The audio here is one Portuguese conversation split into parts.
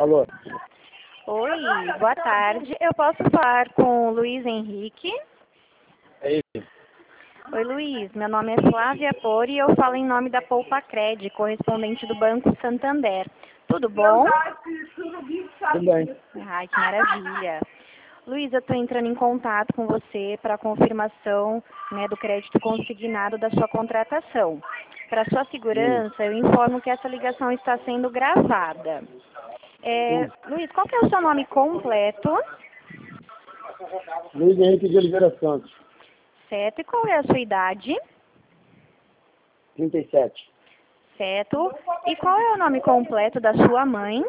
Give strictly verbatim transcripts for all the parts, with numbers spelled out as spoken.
Alô? Oi, boa tarde. Eu posso falar com o Luiz Henrique? É isso. Oi, Luiz. Meu nome é Flávia Pori e eu falo em nome da Poupa Cred, correspondente do Banco Santander. Tudo bom? Tudo bem. Ai, que maravilha. Luiz, eu estou entrando em contato com você para a confirmação, né, do crédito consignado da sua contratação. Para sua Hum. segurança, eu informo que essa ligação está sendo gravada. É, Hum. Luiz, qual que é o seu nome completo? Luiz Henrique de Oliveira Santos, Certo. E qual é a sua idade? trinta e sete. Certo. E qual é o nome completo da sua mãe?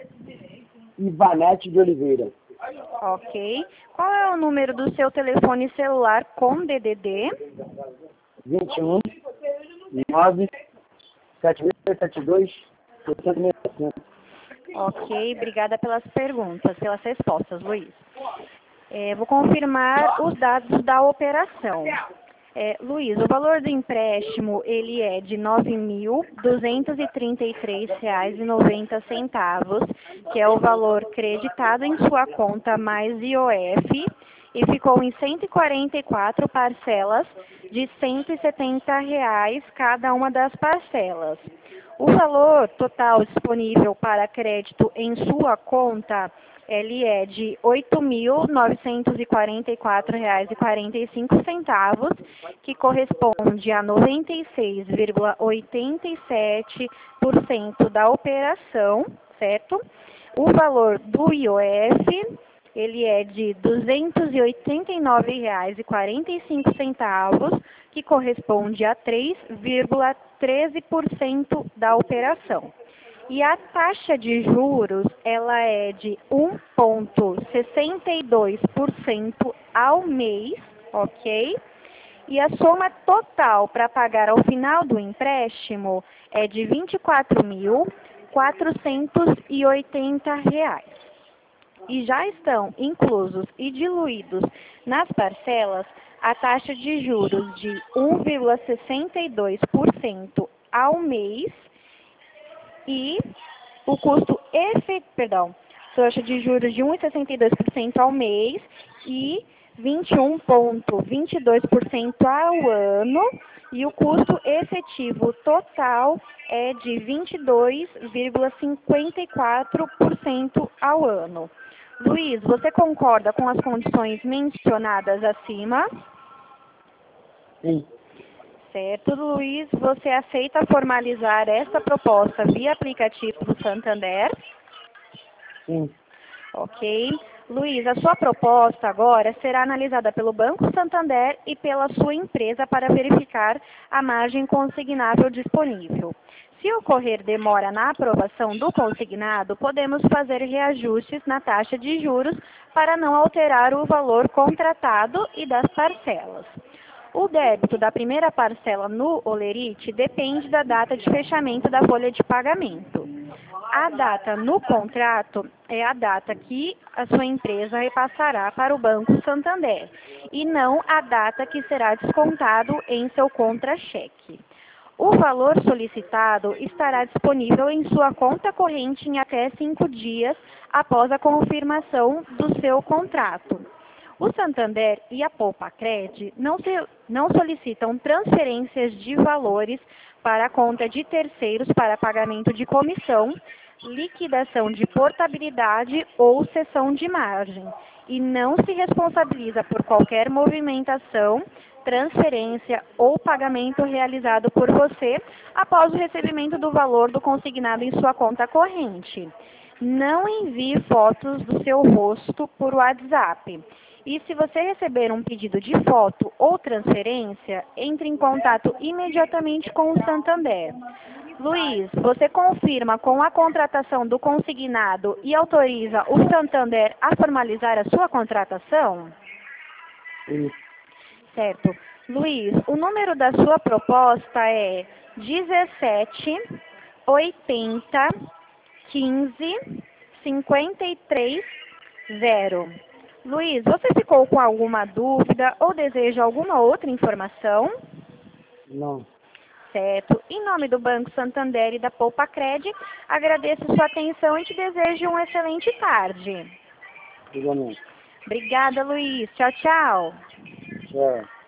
Ivanete de Oliveira, Ok. Qual é o número do seu telefone celular com D D D? vinte e um, nove, sete seis sete dois, seis seis cinco. Ok. Obrigada pelas perguntas, pelas respostas, Luiz. É, vou confirmar os dados da operação. É, Luiz, o valor do empréstimo ele é de nove mil duzentos e trinta e três reais e noventa centavos, que é o valor creditado em sua conta mais I O F, e ficou em cento e quarenta e quatro parcelas de cento e setenta reais cada uma das parcelas. O valor total disponível para crédito em sua conta ele é de oito mil novecentos e quarenta e quatro reais e quarenta e cinco centavos, que corresponde a noventa e seis vírgula oitenta e sete por cento da operação, certo? O valor do I O F, ele é de duzentos e oitenta e nove reais e quarenta e cinco centavos, que corresponde a três vírgula treze por cento da operação. E a taxa de juros, ela é de um vírgula sessenta e dois por cento ao mês, ok? E a soma total para pagar ao final do empréstimo é de vinte e quatro mil quatrocentos e oitenta reais. E já estão inclusos e diluídos nas parcelas a taxa de juros de um vírgula sessenta e dois por cento ao mês e o custo efetivo, perdão, taxa de juros de um vírgula sessenta e dois por cento ao mês e vinte e um vírgula vinte e dois por cento ao ano, e o custo efetivo total é de vinte e dois vírgula cinquenta e quatro por cento ao ano. Luiz, você concorda com as condições mencionadas acima? Sim. Certo, Luiz. Você aceita formalizar esta proposta via aplicativo do Santander? Sim. Ok. Luiz, a sua proposta agora será analisada pelo Banco Santander e pela sua empresa para verificar a margem consignável disponível. Se ocorrer demora na aprovação do consignado, podemos fazer reajustes na taxa de juros para não alterar o valor contratado e das parcelas. O débito da primeira parcela no Olerite depende da data de fechamento da folha de pagamento. A data no contrato é a data que a sua empresa repassará para o Banco Santander e não a data que será descontado em seu contra-cheque. O valor solicitado estará disponível em sua conta corrente em até cinco dias após a confirmação do seu contrato. O Santander e a Poupa Cred não, se, não solicitam transferências de valores para a conta de terceiros para pagamento de comissão, liquidação de portabilidade ou cessão de margem, e não se responsabiliza por qualquer movimentação, transferência ou pagamento realizado por você após o recebimento do valor do consignado em sua conta corrente. Não envie fotos do seu rosto por WhatsApp. E se você receber um pedido de foto ou transferência, entre em contato imediatamente com o Santander. Luiz, você confirma com a contratação do consignado e autoriza o Santander a formalizar a sua contratação? Sim. Certo. Luiz, o número da sua proposta é dezessete, oitenta, quinze, cinquenta e três, zero. Luiz, você ficou com alguma dúvida ou deseja alguma outra informação? Não. certo. Em nome do Banco Santander e da Poupacred, agradeço sua atenção e te desejo uma excelente tarde. Igualmente. Obrigada, Luiz. Tchau, tchau. Tchau.